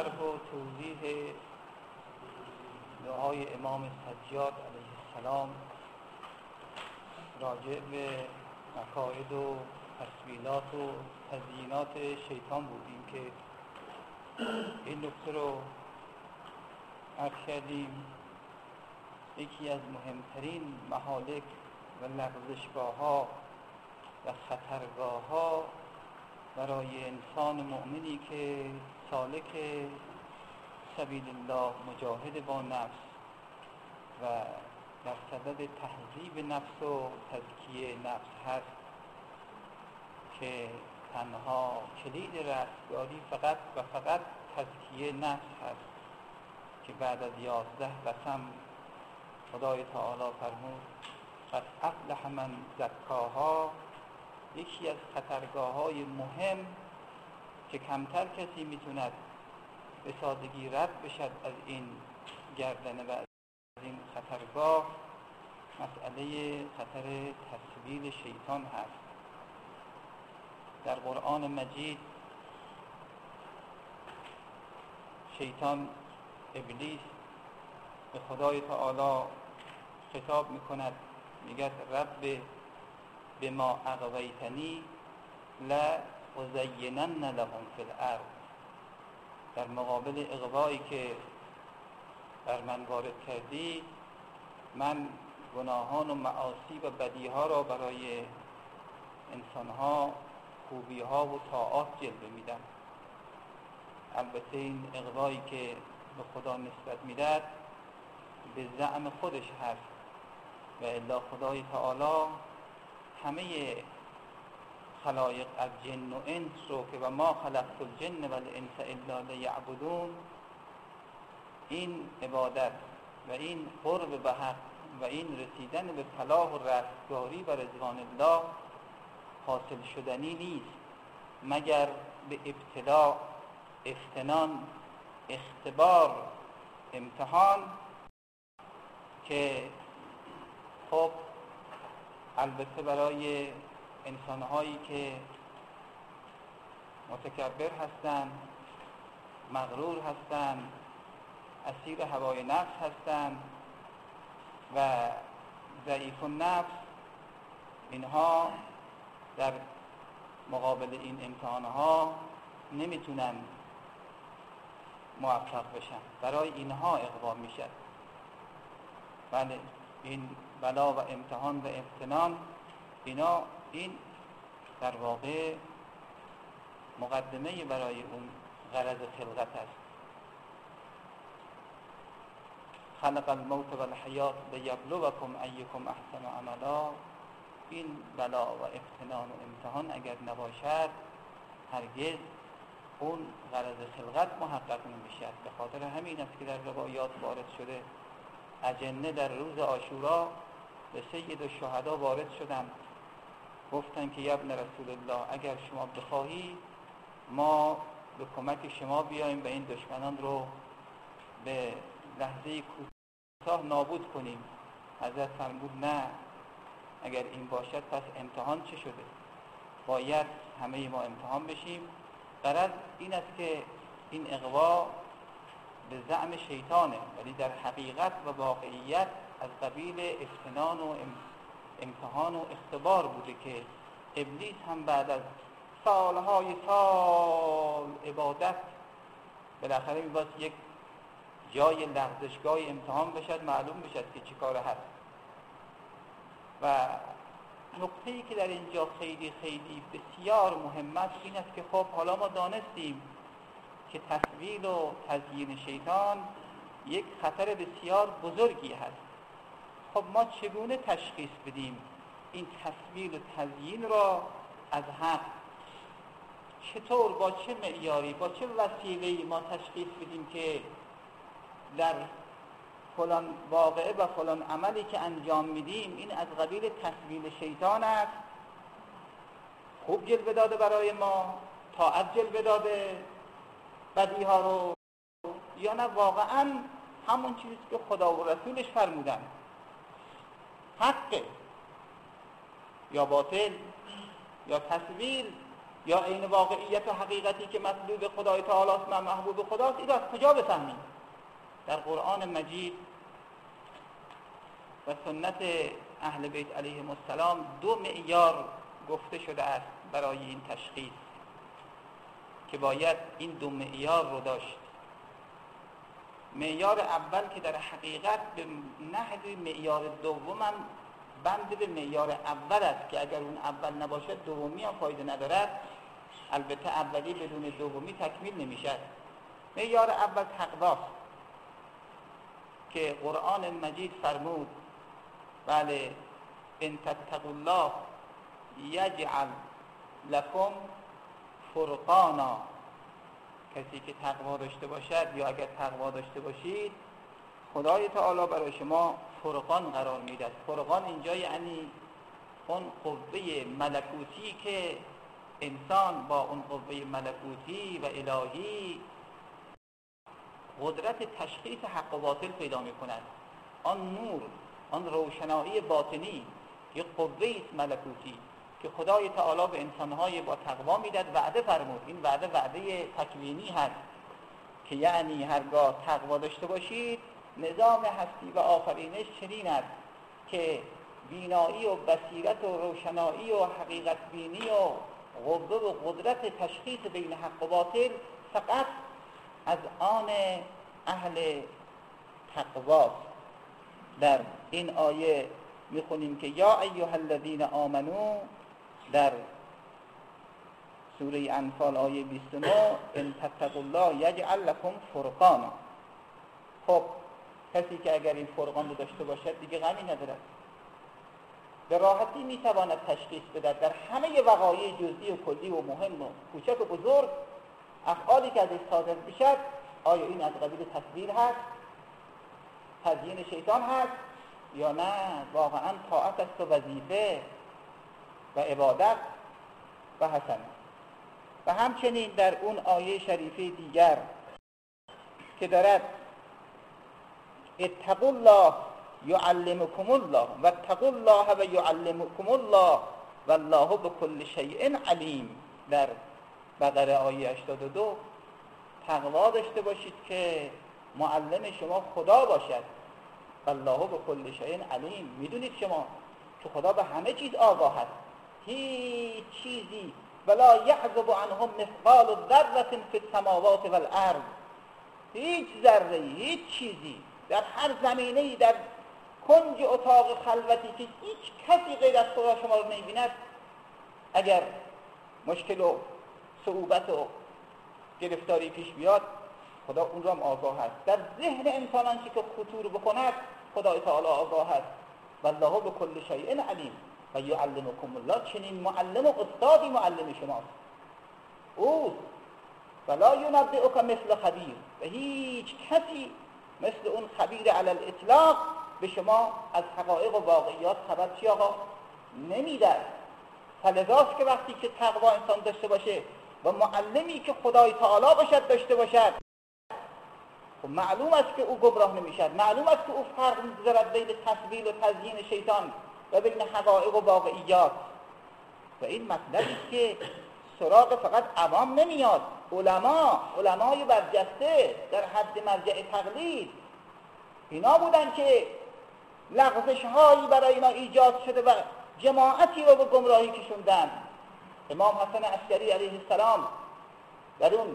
شرح و توضیح دعای امام سجاد علیه السلام راجع به مکاید و تسویلات و تزیینات شیطان بودیم که این نکته رو عرض کردیم. یکی از مهمترین مهالک و لغزشگاه‌ها و خطرگاه‌ها برای انسان مؤمنی که سالک سبیل الله، مجاهد با نفس و در صدد تهذیب نفس و تزکیه نفس هست، که تنها کلید رستگاری فقط و فقط تزکیه نفس هست که بعد از 11 قسم خدای تعالی فرمود قد افلح من زکاها. یکی از خطرگاه‌های مهم که کمتر کسی میتوند به سادگی رد بشد از این گردنه و از این خطرگاه، مسئله خطر تسویل شیطان هست. در قرآن مجید شیطان، ابلیس، به خدای تعالی خطاب میکند، میگه رب بما اغویتنی لازینن لهم فی الارض. در مقابل اغوایی که بر من وارد کردی، من گناهان و معاصی و بدیها را برای انسانها خوبیها و طاعات جلوه میدم. البته این اغوایی که به خدا نسبت میداد به زعم خودش هست و الا خدای تعالی همه خلایق از جن و انس رو که و ما خلقت الجن و الانس الا لیعبدون، این عبادت و این قرب به حق و این رسیدن به فلاح و رستگاری و رضوان الله حاصل شدنی نیست مگر به ابتلاء، افتنان، اختبار، امتحان، که خب البته برای انسانهایی که متکبر هستند، مغرور هستند، اسیر هوای نفس هستند و ضعیف النفس، اینها در مقابل این امتحانها نمیتونن موفق بشن، برای اینها اغوا میشد. بله، این بلا و امتحان و افتنان، این در واقع مقدمه برای اون غرض خلقت است. خلق الموت و الحیات لیبلوکم ایکم احسن عملا. این بلا و افتنان و امتحان اگر نباشد، هرگز اون غرض خلقت محقق نمیشد. به خاطر همین است که در روایات وارد شده، اجنه در روز عاشورا به سید الشهدا وارد شدند، گفتن که یا ابن رسول الله، اگر شما بخواهی ما به کمک شما بیاییم و این دشمنان رو به لحظه کوتاه نابود کنیم. حضرت فرمود نه، اگر این باشد پس امتحان چه شده؟ باید همه ما امتحان بشیم. غرض این است که این اغوا به زعم شیطانه، ولی در حقیقت و واقعیت از قبیل افتنان و امتحان و اختبار بوده که ابلیس هم بعد از سالهای سال عبادت بالاخره میباید یک جای لغزشگاه امتحان بشد، معلوم بشد که چی کار هست. و نکته‌ای که در اینجا خیلی خیلی بسیار مهم است این است که خب حالا ما دانستیم که تسویل و تزیین شیطان یک خطر بسیار بزرگی هست. خب ما چگونه تشخیص بدیم این تسویل و تزیین را از حق؟ چطور، با چه معیاری، با چه وسیله‌ای ما تشخیص بدیم که در فلان واقعه و فلان عملی که انجام میدیم این از قبیل تسویل شیطان است، خوب جلوه داده برای ما، طاعت جلوه داده، بدیها رو، یا نه واقعا همون چیزی که خدا و رسولش فرمودن حقه، یا باطل، یا تسویل یا عین واقعیت و حقیقتی که مطلوب خدای تعالی است و محبوب خداست، این از کجا بفهمیم؟ در قرآن مجید و سنت اهل بیت علیهم السلام دو معیار گفته شده است برای این تشخیص که باید این دو معیار رو داشت. معیار اول که در حقیقت به نحو معیار دوم هم بند به معیار اول است که اگر اون اول نباشد دومی هم فایده ندارد. البته اولی بدون دومی تکمیل نمیشد. معیار اول تقواست که قرآن مجید فرمود بله ان تتقوا الله یجعل لکم فرقانا، کسی که تقوا داشته باشد یا اگر تقوا داشته باشید خدای تعالی برای شما فرقان قرار میدهد. فرقان اینجا یعنی اون قوه ملکوتی که انسان با اون قوه ملکوتی و الهی قدرت تشخیص حق و باطل پیدا میکند. آن نور، آن روشنایی باطنی یک قوه است ملکوتی که خدای تعالی به انسانهای با تقوا میدهد. وعده فرمود، این وعده تکوینی هست که یعنی هرگاه تقوا داشته باشید نظام هستی و آفرینش چنین است که بینایی و بصیرت و روشنایی و حقیقت بینی و قوه و قدرت تشخیص بین حق و باطل فقط از آن اهل تقواست. در این آیه میخونیم که یا ایها الذین آمنو در سوره انفال آیه 29 ان تتقوا الله یجعل لکم فرقانا. خب کسی که اگر این فرقان رو داشته باشد دیگه غمی ندارد، به راحتی میتواند تشخیص بدهد در همه وقایع جزئی و کلی و مهم و کوچک و بزرگ افعالی که ازش صادر میشد آیا این از قبیل تصویر هست، تزیین شیطان هست یا نه واقعا طاعت است و وظیفه و عبادت و حسنه. و همچنین در اون آیه شریفه دیگر که دارد اتقوا الله یعلمکم الله و اتقوا الله و یعلمکم الله والله بكل شیء علیم، در بقره آیه 82 تقوا داشته باشید که معلم شما خدا باشد. والله بكل شیء علیم، میدونید شما که خدا به همه چیز آگاه است، هیچ چیزی ولا یعزب عنهم مثقال ذره فی السماوات والارض، هیچ ذره هیچ چیزی در هر زمینه‌ای در کنج اتاق خلوتی که هیچ کسی غیر از خدا شما رو نمی‌بیند، اگر مشکل و صعوبت و گرفتاری پیش بیاد خدا اون رو هم آگاه است. در ذهن انسانان چی که خطور بکند خدای تعالی آگاه است. والله بكل شیء علیم و یعلمکم الله، چنین معلم و استادی معلم شماست اوست. ولا ینبئک مثل خبیر، و هیچ کسی مثل اون خبیر علی الاطلاق به شما از حقایق و واقعیات خبر چی آقا نمیده. فلذاست که وقتی که تقوا انسان داشته باشه و معلمی که خدای تعالی باشد داشته باشد، خب معلوم است که او گمراه نمیشد، معلوم است که او فرق می‌گذارد بین تسویل و تزیین شیطان و بین حقایق و واقعیات. و این مطلبی که سراغ فقط عوام نمیاد، علمای برجسته در حد مرجع تقلید اینا بودن که لغزش هایی برای اینا ایجاد شده و جماعتی رو به گمراهی کشوندن. امام حسن عسکری علیه السلام در اون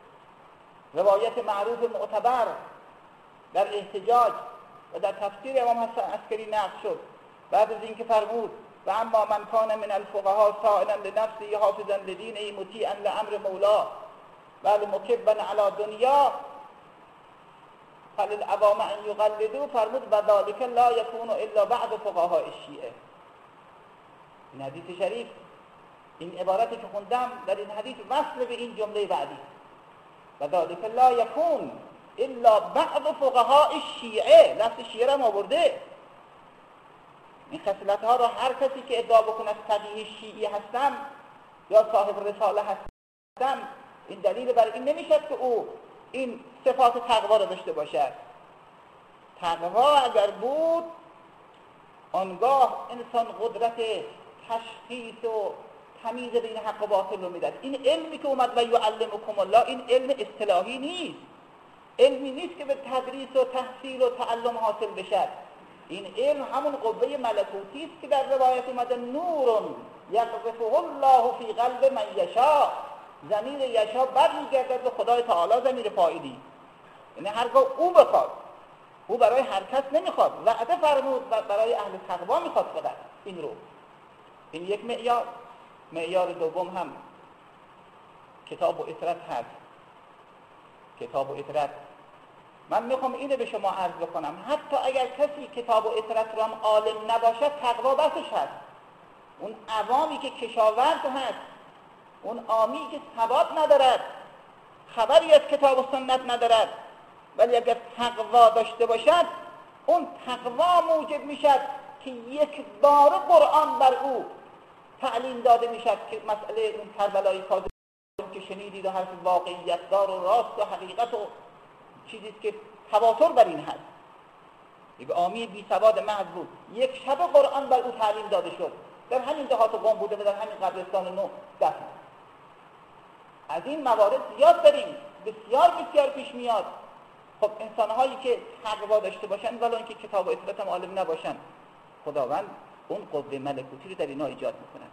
روایت معروف معتبر در احتجاج و در تفسیر امام حسن عسکری نقل شد بعد از اینکه فرمود و اما من کان من الفقهاء سائلا لنفسه حافظا لدینه مطیعا لامر مولا بل مکبا علی دنیا فللعوام ان یقلدوا، فرمود و ذلک لا یکون الا بعد فقهاء الشیعه. این حدیث شریف، این عبارتی که خوندم در این حدیث وصل به این جمله بعدی و ذلک لا یکون الا بعد فقهاء الشیعه. لفظ شیعه را آورده. این خصلت ها را هر کسی که ادعا بکنه از فقیه شیعی هستم یا صاحب رساله هستم، این دلیل بر این نمیشد که او این صفات تقوا را داشته باشد. تقوا اگر بود آنگاه انسان قدرت تشخیص و تمیز بین حق و باطل رو میداد. این علمی که اومد و یعلمکم الله، این علم اصطلاحی نیست، علمی نیست که به تدریس و تحصیل و تعلم حاصل بشه. این علم همون قوه ملکوتی است که در روایت اومده نور یقذفه الله فی قلب من یشاء. ضمیر یشاء برمیگردد به خدای تعالی، ضمیر فاعلی، یعنی هرگاه او بخواد. او برای هر کس نمیخواد، وعده فرمود برای اهل تقوا میخواد فقط این رو. این یک معیار. معیار دوم هم کتاب و اطرت هست. کتاب و اطرت، من میخوام اینو به شما عرض بکنم، حتی اگر کسی کتاب و اطرت رو هم عالم نباشد، تقوا بسش هست. اون عوامی که کشاورز هست، اون عامی که ثبات ندارد، خبری از کتاب و سنت ندارد، ولی اگر تقوا داشته باشد، اون تقوا موجب میشد که یک بار قرآن بر او تعلیم داده میشد که مسئله اون کربلای کاظم که شنیدید و حرف واقعیت دار و راست و حقیقت و چیزی که تواتر بر این هست. یک عامی بی سواد محض بود، یک شب قرآن بر او تعلیم داده شد، در همین دهات قم بوده و در همین قبرستان نو دفن. از این موارد زیاد داریم، بسیار بسیار پیش میاد. خب انسانهایی که تقوا داشته باشن ولو اینکه کتاب و اطرت هم عالم نباشن، خداوند اون قوه ملکوتی رو در اینا ایجاد میکنه.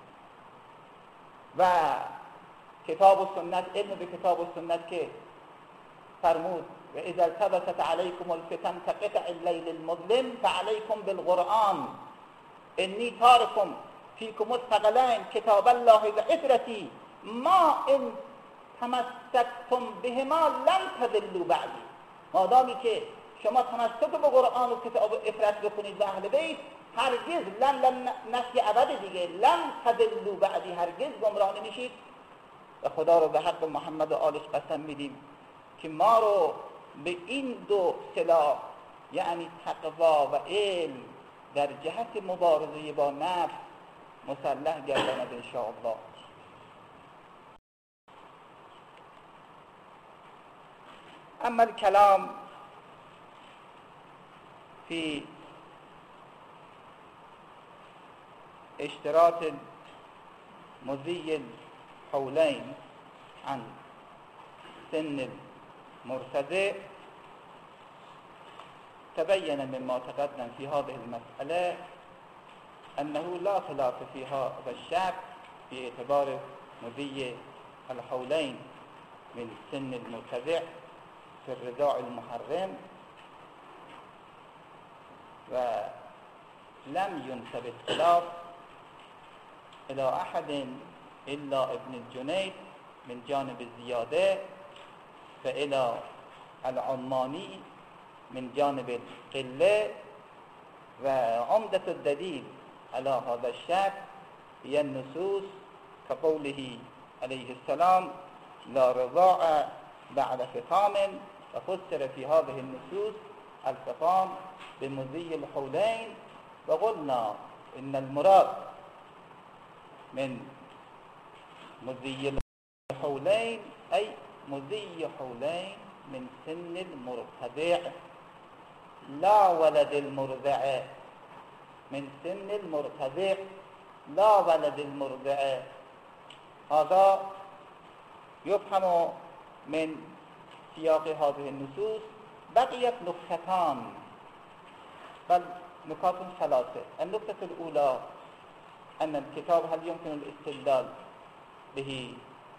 و کتاب و سنت، علم به کتاب و سنت که فرمود و اذا التبست علیکم الفتن كقطع اللیل المظلم فعلیکم بالقرآن انی تارکم فیکم الثقلین کتاب الله و اطرتی ما ان تمسکتم بهما لن تضلوا بعدی. مادامی که شما تمسک به قرآن و کتاب و اطرت بکنید و اهل بیت، هرگز لن نفی ابد دیگه، لن تضلوا بعدی، هرگز گمراه نمیشید. و خدا رو به حق محمد و آلش قسم میدیم که ما رو به این دو سلاح، یعنی تقوا و علم، در جهت مبارزه با نفس مسلح گرداند انشاءالله. اما الكلام في اشتراط مضي الحولين عن سن المرتدع، تبين مما تقدم في هذه المسألة أنه لا خلاف في هذا الشك في اعتبار مضي الحولين من سن المرتدع في الرضاع المحرم، ولم ينسب الخلاف إلى أحد إلا ابن الجنيد من جانب الزيادة، وإلى العماني من جانب القلة. وعمدة الدليل على هذا الشك هي النصوص كقوله عليه السلام لا رضاع بعد فطام، وفسر في هذه النصوص الفطام بمضي الحولين. وقلنا إن المراد من مضي الحولين أي مضي حولين من سن المرتدع، لا ولد المرضع، من سن المرتدع لا ولد المرضع. هذا يفهم من سياق هذه النصوص. بقيت نقطتان، بل نقاط ثلاثة. النقطة الأولى أن الكتاب هل يمكن الاستدلال به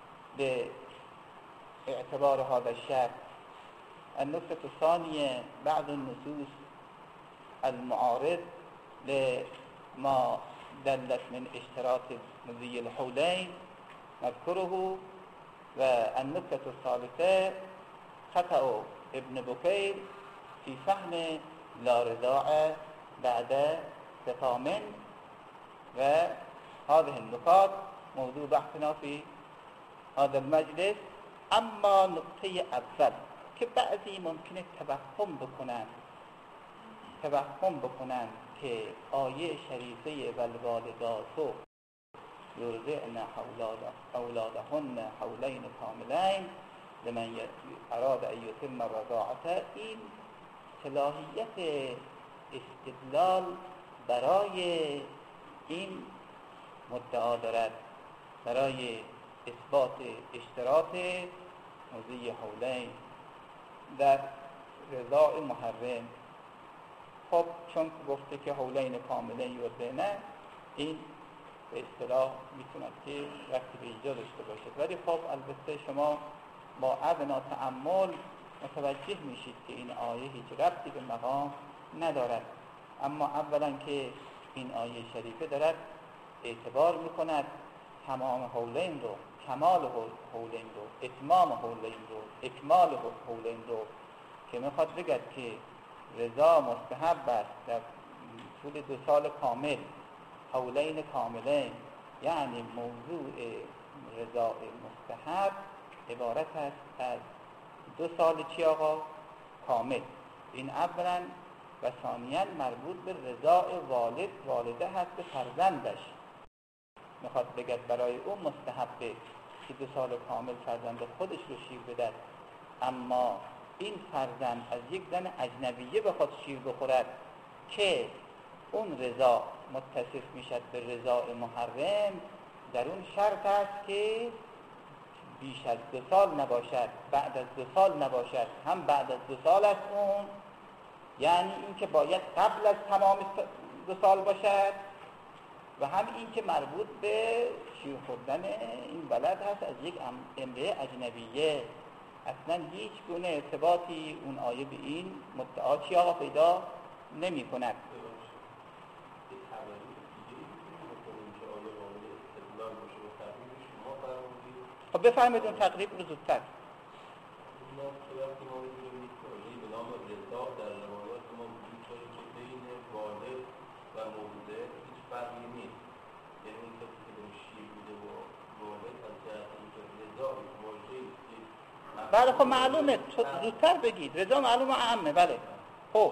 باعتبار هذا الشك. النقطة الثانية بعض النصوص المعارض لما دلت من اشتراط مضي الحولين نذكره. والنقطة الثالثة خطأ ابن بكير في فهم لا رضاع بعد فطام. وهذه النقاط موضوع بحثنا في هذا المجلس. اما نقطه اول که بعضی ممکنه توهم بکنن که آیه شریفه والوالدات یرضعن اولادهن حولین کاملین لمن اراد ان یتم الرضاعة، این صلاحیت استدلال برای این مدعا دارد. برای اثبات اشتراط مضی حولین در رضاع محرم. خب چون گفته که حولین کاملین یرضعن، این به اصطلاح میتوند که ربطی به اینجا داشته باشد، ولی خب البته شما با ادنا تأمل متوجه میشید که این آیه هیچ ربطی به مقام ندارد. اما اولا که این آیه شریفه دارد اعتبار میکند تمام حولین رو، کمال حولین رو، اتمام حولین رو، اکمال حولین رو، که میخواد بگد که رضا مستحب است در طول 2 سال کامل، حولین کاملین، یعنی موضوع رضا مستحب عبارت است از 2 سال چی آقا؟ کامل. این اولا، و ثانیاً مربوط به رضا والده هست به فرزندش. میخواد بگد برای اون مستحبه که 2 سال کامل فرزند خودش رو شیر بدهد، اما این فرزند از یک زن اجنبیه به خود شیر بخورد که اون رضا متصف میشد به رضا محرم، در اون شرط است که بیش از 2 سال نباشد، بعد از 2 سال نباشد. هم بعد از 2 سال است اون، یعنی این که باید قبل از تمام 2 سال باشد، و هم این که مربوط به شیر خوردن این ولد هست از یک امرأه اجنبیه. اصلا هیچ گونه ارتباطی اون آیه به این مدعا چی آقا پیدا نمی کند. خب بفرمایید اون تقریب رو زودتر. بله خب معلومه، زودتر بگید. رضا معلومه عامه. بله خب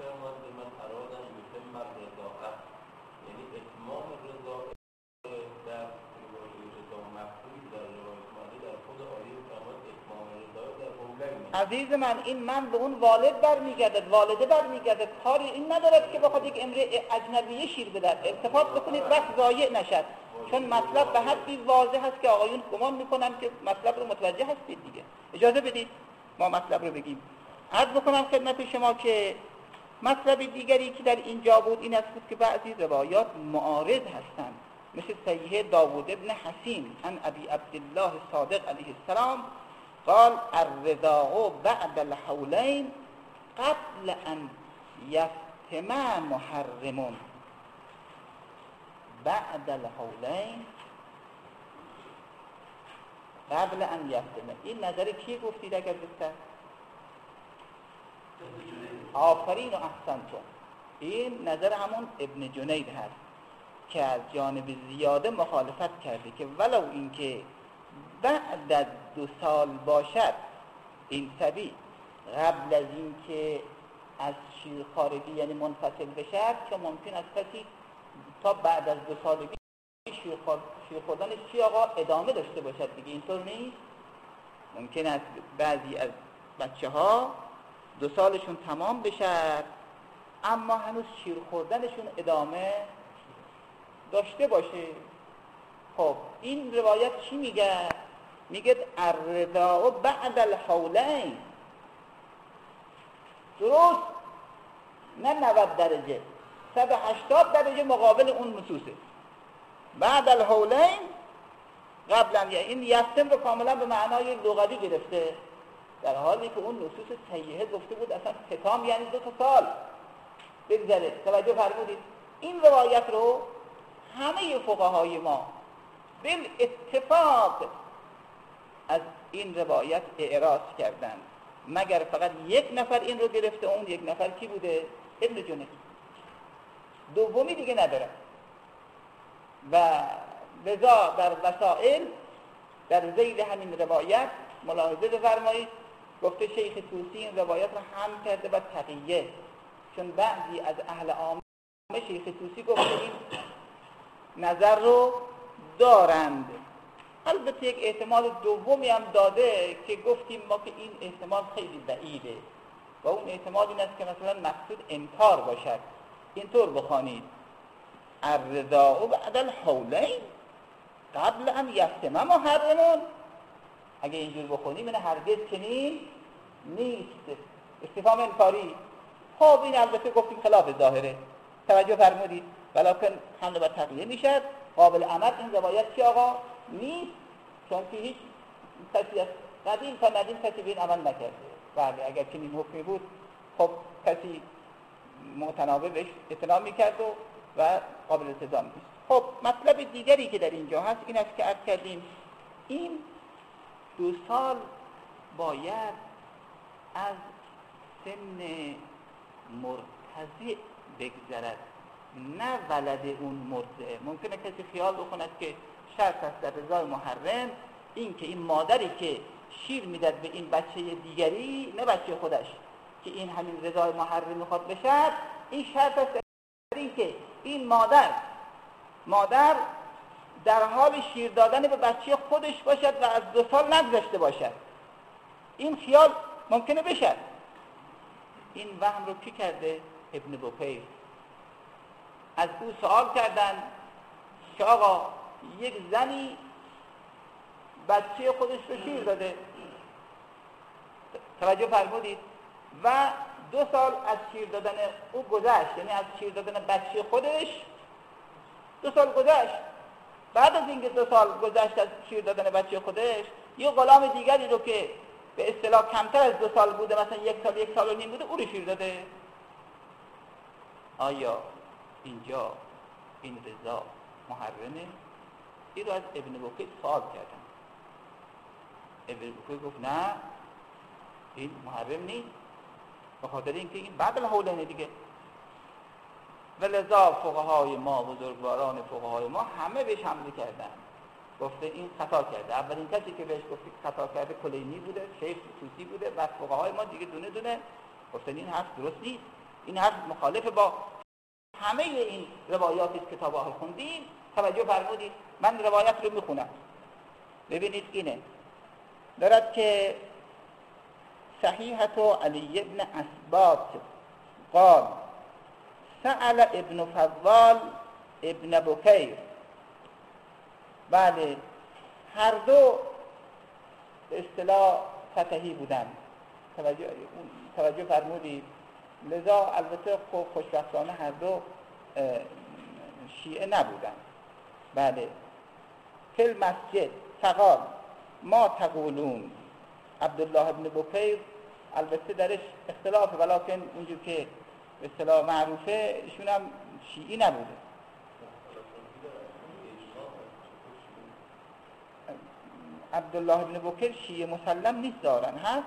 عزیز من به اون والد برمیگردد، والده برمیگردد. کاری این ندارد که بخواد یک امرأه اجنبیه شیر بدهد. التفات بکنید وقت ضایع نشد، چون مطلب به حدی واضح هست که آقایون گمان میکنن که مطلب رو متوجه هستید دیگه. اجازه بدید ما مطلب رو بگیم. عرض بکنم خدمت شما که مطلب دیگری که در اینجا بود این است که بعضی روایات معارض هستند، مثل صحیح داوود ابن حسین عن ابی عبدالله صادق علیه السلام قال الرضاع بعد الحولین قبل ان یفتم محرم. بعد الحولین قبل ان یفتم. این نظر کی گفتید اگر بسته؟ آفرین و احسنتم. این نظر همون ابن جنید هست که از جانب زیاده مخالفت کرده که ولو اینکه بعد از 2 سال باشد این صبی، قبل از اینکه از شیرخوارگی یعنی منفصل بشد، که ممکن است کسی تا بعد از 2 سالگی شیر خوردنش چی آقا ادامه داشته باشد دیگه. اینطور نیست. ممکن است بعضی از بچه ها 2 سالشون تمام بشد اما هنوز شیر خوردنشون ادامه داشته باشه. خب این روایت چی میگه؟ میگه الرضاع بعد الحولین. درست نه 90 درجه، 180 درجه مقابل اون نصوصه. بعد الحولین قبلا، یعنی این یفتم رو کاملا به معنای لغوی گرفته، در حالی که اون نصوص صحیحه گفته بود اصلا ختام یعنی 2 سال بگذره. توجه فرمودید؟ این روایت رو همه فقهای ما بالاتفاق از این روایت اعراض کردند، مگر فقط یک نفر این رو گرفته. اون یک نفر کی بوده؟ ابن جنید. دومی دیگه نداره. و لذا در وسائل در ذیل همین روایت ملاحظه بفرمایید گفته شیخ طوسی این روایت رو هم کرده و تقیه، چون بعضی از اهل عامه شیخ طوسی گفته این نظر رو دارند. البته یک احتمال دومی هم داده که گفتیم ما که این احتمال خیلی ضعیفه و اون احتمال این است که مثلا مقصود انکار باشد. اینطور بخوانید الرضاع بعد الحولین، قبل ان یفتم محرمون، اگه اینجور بخونیم این هرگز چنین نیست. استفهام انکاری. خب این البته گفتیم خلاف ظاهره، توجه فرمودید، ولکن حمل بر تقیه میشد. قابل عمل این روایت چی آقا نیست، چون که هیچ کسی از قدیم تا ندیم کسی به این عمل نکرده. بله اگر چنین حکمی بود خب کسی متناوب بهش اعتنا میکرد و قابل التزام نیست. خب مطلب دیگری که در اینجا هست این است که عرض کردیم این 2 سال باید از سن مرتضع بگذرد، نه ولد اون مرضع. ممکنه کسی خیال بکند که شرط است در رضای محرم این که این مادری که شیر میداد به این بچه دیگری، نه بچه خودش، که این همین رضای محرم میخواد بشد، این شرط است در این که این مادر در حال شیر دادن به بچه خودش باشد و از 2 سال نگذشته باشد. این خیال ممکنه بشد. این وهم رو کی کرده؟ ابن بکیر. از او سوال کردن که آقا یک زنی بچه خودش رو شیر داده، توجه فرمودید، و 2 سال از شیر دادن او گذشت، یعنی از شیر دادن بچه خودش 2 سال گذشت. بعد از اینکه 2 سال گذشت از شیر دادن بچه خودش، یه غلام دیگری رو که به اصطلاح کمتر از 2 سال بوده، مثلا 1 سال و نیم بوده، او رو شیر داده. آیا اینجا این رضا محرمه؟ این رو از ابن بکیر سوال کردن. ابن بکیر گفت نه این محرم نیست، به خاطر اینکه این بعد الحولینه دیگه. و لذا فقهای ما، بزرگواران فقهای ما همه بهش حمله کردن، گفته این خطا کرده. اولین کسی که بهش گفته خطا کرده کلینی بوده، شیخ توسی بوده، و فقهای ما دیگه دونه دونه گفتن این حرف درست نیست، این حرف مخالف با همه این روایاتی که کتاب‌ها خوندیم. توجه فرمودید، من روایت رو میخونم ببینید. اینه دارد که صحیحة علی ابن اسباط قال سأل ابن فضال ابن بکیر. بله هر دو به اصطلاح فتحی بودن، توجه فرمودید. لذا البته خوشبختانه هر دو شیعه نبودن. بله فی المسجد فقال ما تقولون. عبدالله ابن بکیر البته درش اختلافه، ولکن اونجور که به اصطلاح معروفه ایشون هم شیعی نبوده. عبدالله ابن بکیر شیعه مسلم نیست، دارن هست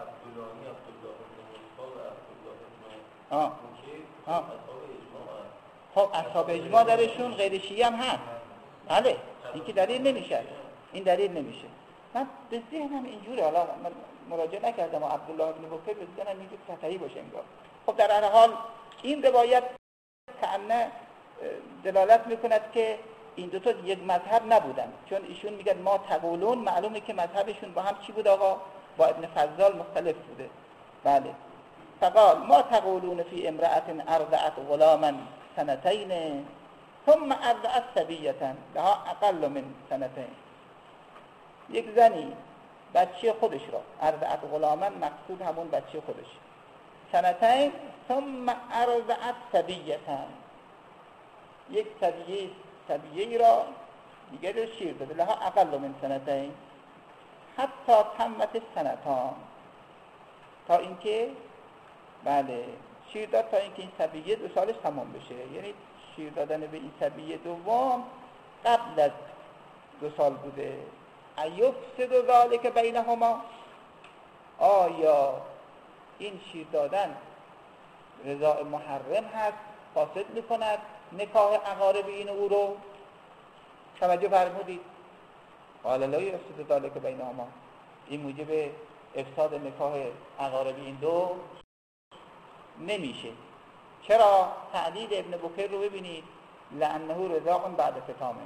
خب اصحاب اجماع درشون، غیر شیعه هم هست. بله این که دلیل نمیشه، این دلیل نمیشه. من به ذهنم اینجوره، حالا من مراجعه نکردم و عبدالله ابن بکیر به ذهنم اینجور فتحی باشه انگار. خب در هر حال این روایت کأنه دلالت میکند که این دوتا یک مذهب نبودن، چون ایشون میگن ما تقولون، معلومه که مذهبشون با هم چی بود آقا؟ با ابن فضال مختلف بوده. بله فقال ما تقولون فی امرأة ارضعت غلاما سنتین ثم ارضعت صبیة لها اقل من سنتین. یک زنی بچه خودش را، ارضعت غلاما مقصود همون بچه خودش، سنتین ثم ارضعت صبیة، یک صبیه را دیگر رو شیر داده، لها اقل من سنتین حتی تمت سنتان، تا اینکه بله شیر داد تا اینکه این صبیه 2 سالش تمام بشه. یعنی شیر دادن به این صبیه دوم قبل از 2 سال بوده. ایفسد ذلک بینهما، آیا این شیر دادن رضا محرم هست، فاسد میکند نکاح اقارب این او رو؟ توجه فرمودید. قال لا یفسد ذلک بینهما، این موجب افساد نکاح اقارب این دو نمیشه. چرا؟ تعدید ابن بکیر رو ببینید، لانه رضا بعد ختامه.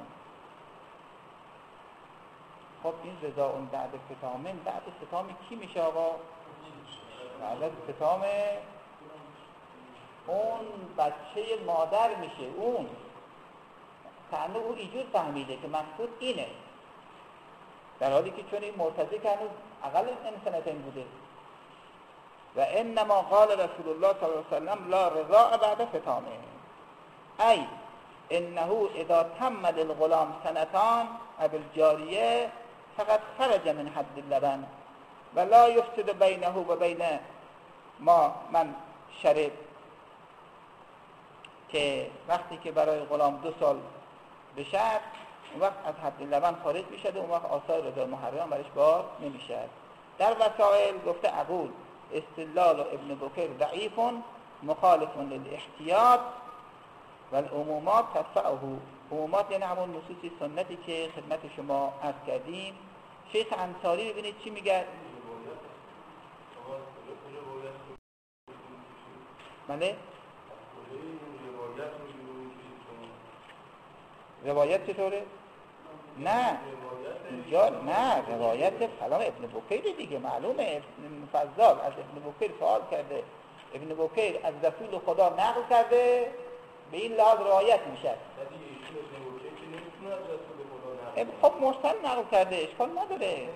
خب این رضا بعد ختامه، بعد ختام کی میشه آقا؟ بعد ختام اون بچه مادر میشه. اون کانه او اینجور فهمیده که مقصود اینه، در حالی که چون این مرتضی که هنوز اقل سنتین بوده. و انما قال رسول الله صلی الله علیه وسلم لا رضاء بعد فتامه، ای انه اذا تم للغلام سنتان ابو الجاریه فقط خرج من حد اللبن و لا یفسد بینه و بین ما من شرب، که وقتی که برای غلام 2 سال بشه اون وقت از حد لبن خارج میشه و اون وقت آثار رضا محرم برش بار نمیشه. در وسائل گفته عقول استدلال ابن بکر ضعیف مخالف للاحتیاط و العمومات تدفعه. عمومات یعنی همون نصوص سنتی که خدمت شما عرض کردیم. شیخ انصاری ببینید چی میگه. بله روایت چطوره؟ نه اینجا نه، روایت کلام ابن بکیر دیگه معلومه. ابن فضال از ابن بکیر سوال کرده، ابن بکیر از رسول خدا نقل کرده، به این لحاظ روایت میشه. خب مرسل نقل کرده اشکال نداره.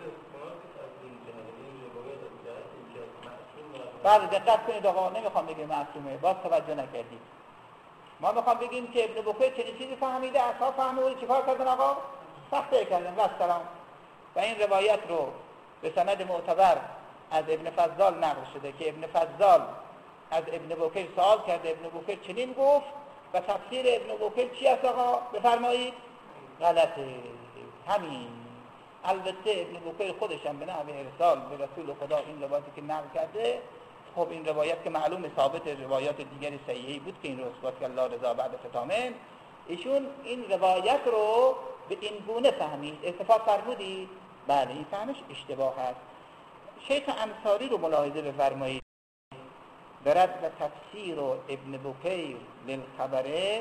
بعد دقت کنید آقا، نمیخوام بگیم معصومه، باز توجه نکردید. ما میخوام بگیم که ابن بکیر چنین چیزی فهمیده، اصحاب فهمیده، چیکار کردن آقا؟ سخته کردن و السلام. و این روایت رو به سند معتبر از ابن فضال نقل شده که ابن فضال از ابن بکیر سوال کرده، ابن بکیر چنین گفت و تفسیر ابن بکیر چی است آقا؟ بفرمایید. غلطه. همین. البته ابن بکیر خودش هم به نحو ارسال به رسول خدا این روایتی که نقل کرده، خب این روایت که معلوم ثابت روایات دیگری صحیحی بود که این رو اثبات کرد لا رضا بعد فتامه. ایشون این روایت رو به این گونه فهمید. اتفاق فرمودید؟ بله این فهمش اشتباه هست. شیخ انصاری رو ملاحظه بفرمایید. برد و تفسیر ابن بکیر للخبره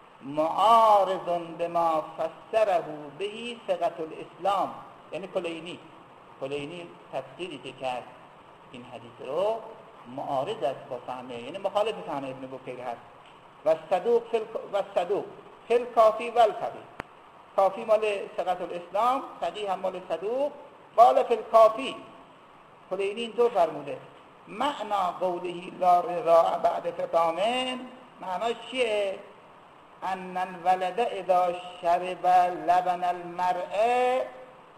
معارض بما فسره بهی ثقة الاسلام، یعنی کلینی تفسیری که کرد این حدیث رو معارض است با فهمه، یعنی مخالف فهمه ابن بکیر هست. و صدوق فی کافی و الفقیه، کافی مال ثقة الاسلام، فقیه هم مال صدوق. قال فی کافی کلینی اینطور فرموده معنا قوله لا رضاء بعد فتامه، معناش چیه؟ ان الولد اذا شرب لبن المرأة،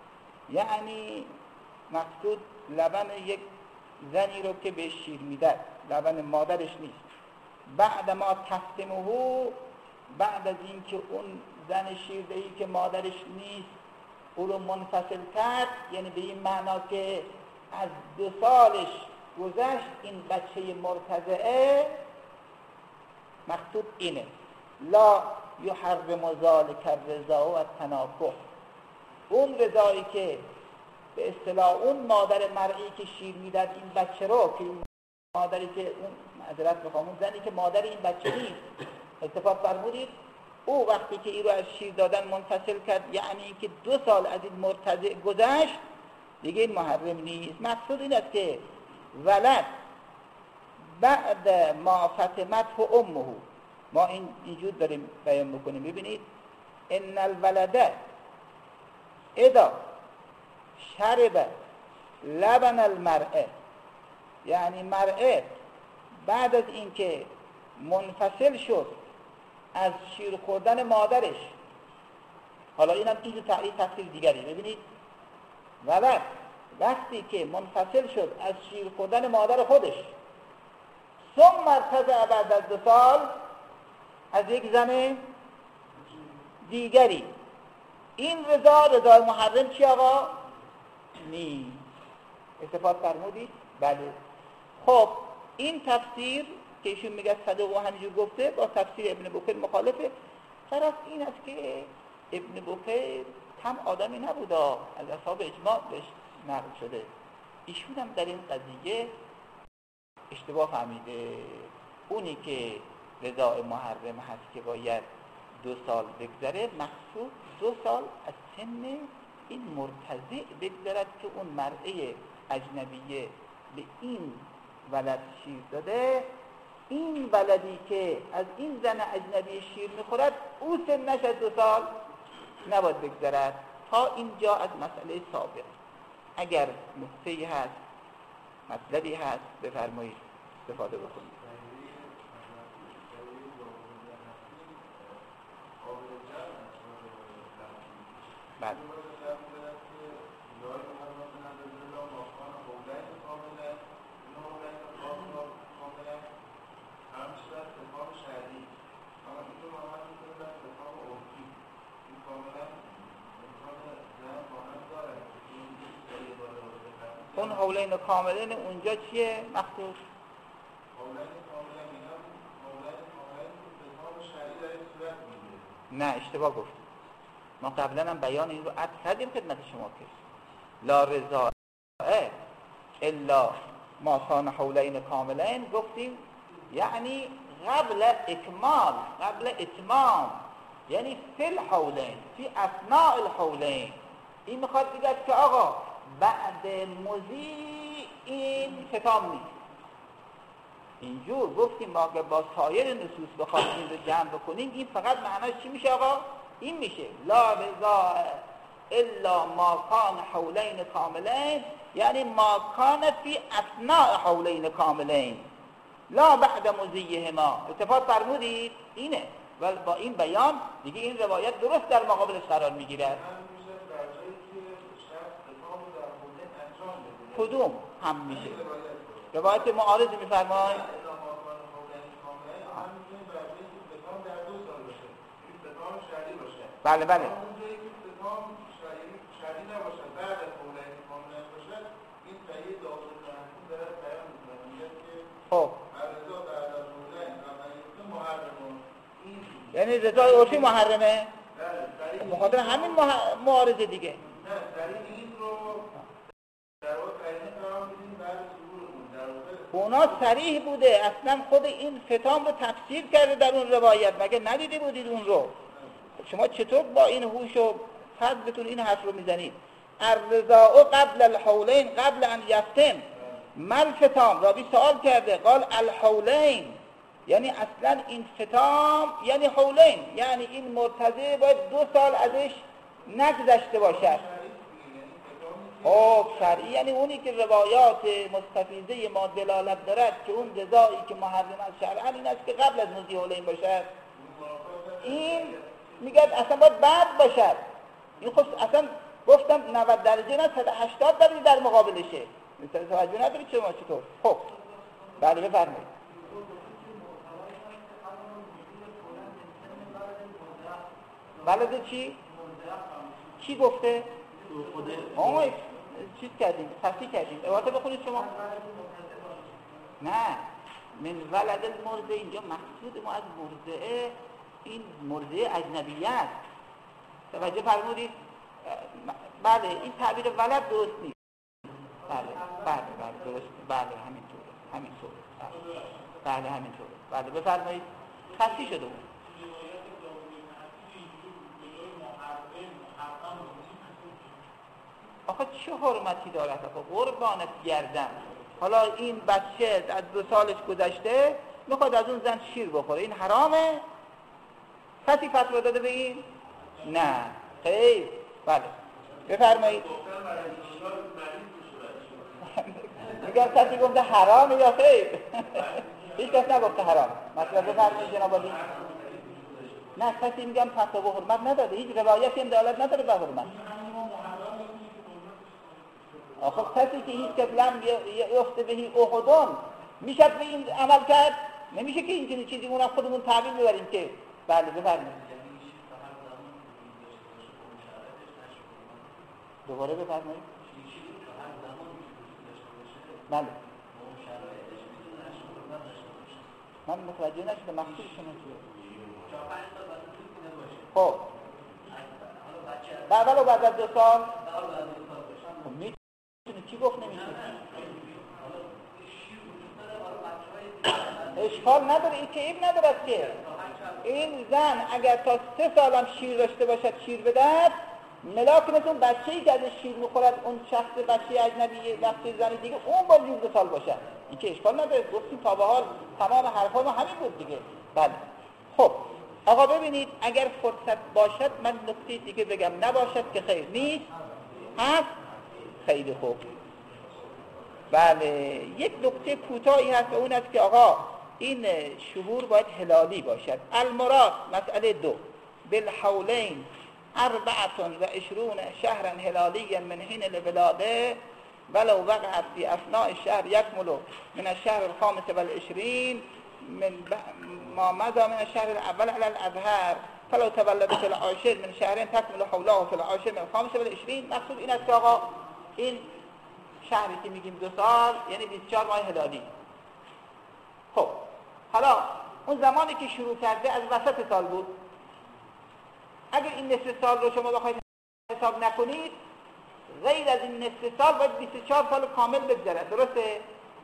یعنی مقصود لبن یک زنی رو که به شیر میده، لبن مادرش نیست. بعد ما تفتمه، بعد از این که اون زن شیردهی که مادرش نیست او رو منفصل کرد، یعنی به این معنا که از 2 سالش گذشت این بچه مرتضعه، مقصود اینه لا یحرم ذلک الرضا و التناکح. اون رضایی که به اصطلاح اون مادر مرئی که شیر میداد این بچه رو، که اون مادری که اون معذرت میخوام اون زنی که مادر این بچه نیست، اتفاق فرمودید او وقتی که این رو از شیر دادن منفصل کرد، یعنی که 2 سال از این مرتضع گذشت دیگه این محرم نیست. مقصود این است که ولد بعد ما فتمت و امه، ما اینجور داریم بیان بکنیم. ببینید ان الولد اذا شرب لبن المرأة، یعنی مرأة بعد از اینکه منفصل شد از شیر خوردن مادرش، حالا اینم اینجور تفسیر دیگری. ببینید ولد وقتی که منفصل شد از شیر خوردن مادر خودش، ثم مرتضع بعد از 2 سال از یک زن دیگری، این رضا محرم چی آقا؟ نیست. اتفاق فرمودید؟ بله. خب این تفسیر که ایشون میگه صدوق و همینجور گفته با تفسیر ابن بکیر مخالفه. طرف این است که ابن بکیر هم آدمی نبوده، از اصحاب اجماع بهش نقل شده. ایشون هم در این قضیه اشتباه فهمیده. اونی که رضا محرم هست که باید 2 سال بگذره، مقصود 2 سال از سن این مرتضع بگذرد که اون مرأة اجنبیه به این ولد شیر داده، این ولدی که از این زن اجنبی شیر میخورد او سنش از 2 سال نباید بگذرد. تا اینجا از مسئله سابق. اگر نکته‌ای هست، مطلبی هست، بفرمایید استفاده بکنید. بله. اون حولین کاملین اونجا چیه مخصوص؟ نه اشتباه گفت. ما قبلا هم بیان این رو عرض کردیم خدمت شما که لا رضا الا ما کان حولین کاملین، گفتیم یعنی قبل اکمال، قبل اتمام، یعنی فی الحولین، فی اثناء الحولین. این میخواد بگه که آقا بعد مضی این ختام نیست. اینجور گفتیم ما که با سایر نصوص بخواد این رو جمع بکنیم، این فقط معناش چی میشه آقا؟ این میشه لا رضا الا ما کان حولین کاملین، یعنی ما کان فی اثناء حولین کاملین لا بعد مضیهما. اتفاق فرمودید اینه. و با این بیان دیگه این روایت درست در مقابلش قرار میگیره. کدوم هم میشه؟ روایت معارض میفرماید بله بله خب یعنی رضای عرفی محرمه مخاطر همین معارضه دیگه. اونا صریح بوده، اصلا خود این ختام رو تفسیر کرده در اون روایت، مگه ندیده بودید اون رو؟ شما چطور با این هوش و فضلتون این حرف رو میزنید؟ الرضاء قبل الحولین قبل ان یفتن مل ختام. راوی سوال کرده قال الحولین، یعنی اصلا این ختام یعنی حولین، یعنی این مرتضی باید 2 سال ازش نگذشته باشد. خب شرعی یعنی اونی که روایات مستفیضه ما دلالت دارد که اون رضایی که محرم از شرعا این است که قبل از مضی حولین باشد. این میگه اصلا باید بعد باشد. این خب اصلا گفتم 90 درجه نه 180 درجه در مقابلشه. مثلا توجه ندارید شما چطور؟ خب بله بفرمایید. بلده چی گفته؟ ما چیز کردیم، تصحیح کردیم. عبارت بخونید شما. نه من ولد المرضع، اینجا مقصود ما از مرضعه این مرضعه اجنبیه است. توجه فرمودید؟ بله این تعبیر ولد درست نیست. بله درست، بله همینطوره. بله همینطوره. بله بفرمایید. تصحیح شده بود. آخه چه حرمتی دارد؟ آخه قربانت گردم. حالا این بچه از 2 سالش گذشته میخواد از اون زن شیر بخوره، این حرامه؟ کسی فتوا داده به این؟ نه خیر. بله بفرمایید. میگم کسی گفته حرامه یا خیر؟ هیچ کس نگفته حرام. مثلا بفرمایید جناب عالی. نه کسی میگم فتوا به حرمت نداده، هیچ روایتی هم دلالت نداره به حرمت. آخه کسی که هیچ کلم یفته بهی احدون میشه به این عمل کرد؟ نمیشه که این چیزی اونم خودمون تعبیر ببریم که. بله بفرمایید. دوباره بفرمایید. بله من متوجه نشدم مقصود شما چیه؟ خب بعد از 2 سال خب میتونه چی گفت نمیشه؟ اشکال نداره، این که عیب نداره که این زن اگر تا 3 سالم شیر داشته باشد شیر بدهد ملاک مثل اون بچه‌ای که ازش شیر میخورد اون شخص بچه اجنبی بچه زنی دیگه اون باید 12 سال باشه. این که اشکال نداره، گفتیم تا به حال تمام حرفا ما همین بود دیگه. بله خب آقا ببینید اگر فرصت باشد من نکته دیگه بگم، نباشد که خیر نیست. هست خیلی خوب. بله یک نکته کوتاهی هست، اون است که آقا این شهور باید هلالی باشد. المراد مسئله 2 بالحولین 24 شهرا هلالیا من حین الولاده ولو وقعت في اثناء الشهر يكمل من الشهر الخامس والعشرين من ما مضى من الشهر الاول على الاظهر فلو تولد في العاشر من شهرين تكمل حوله في العاشر من الخامس والعشرين. مقصود این است که آقا این شهری که میگیم 2 سال یعنی 24 ماه هلالی. خب حالا اون زمانی که شروع کرده از وسط سال بود، اگر این نصف سال رو شما بخواید حساب نکنید غیر از این نصف سال باید 24 سال کامل بگذره، درسته؟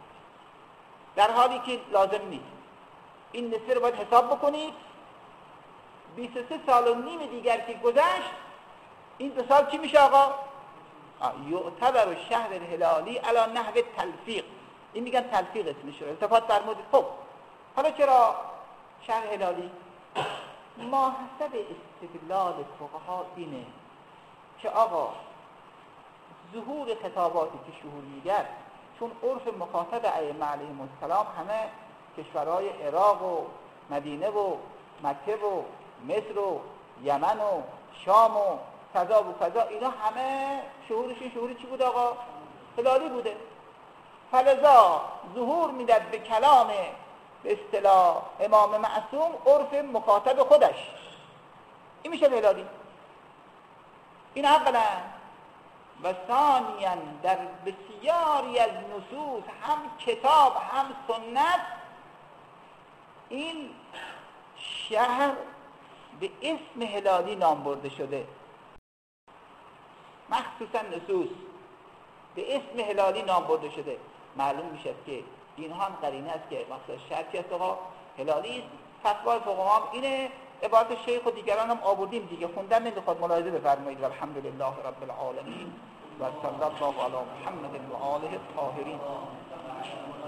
در حالی که لازم نیست. این نصف رو باید حساب بکنید. 23 سال و نیم دیگر که گذشت این 2 سال چی میشه آقا؟ یعتبر الشهر الهلالی علی نحو تلفیق. این میگن تلفیق اسمش رو التفات فرمودید. خب حالا چرا شهر هلالی؟ ما حسب استدلال فقها اینه که آقا ظهور خطاباتی که شهور میگرد، چون عرف مخاطب ائمه علیهم السلام همه کشورهای عراق و مدینه و مکه و مصر و یمن و شام و کذا و کذا، اینا همه شهورشون شهور چی بود آقا؟ هلالی بوده. فلذا ظهور میداد به کلام به اصطلاح امام معصوم عرف مخاطب خودش، این میشه هلالی. این اولا. و ثانیاً در بسیاری از نصوص هم کتاب هم سنت این شهر به اسم هلالی نام برده شده، مخصوصا نصوص به اسم هلالی نام برده شده. معلوم میشه که اینها هم قرینه است که مقصد شرطی است آقا هلالی است. فتوای فقها هم اینه، عبارت شیخ و دیگران هم آوردیم دیگه، خوندن نمیخواد، ملاحظه بفرمایید. و الحمدلله رب العالمین و صلی الله علی محمد و آله الطاهرین.